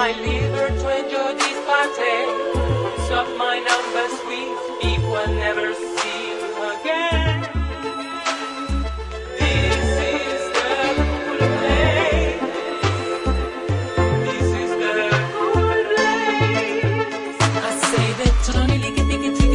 my liver to enjoy this party. Swap my number sweet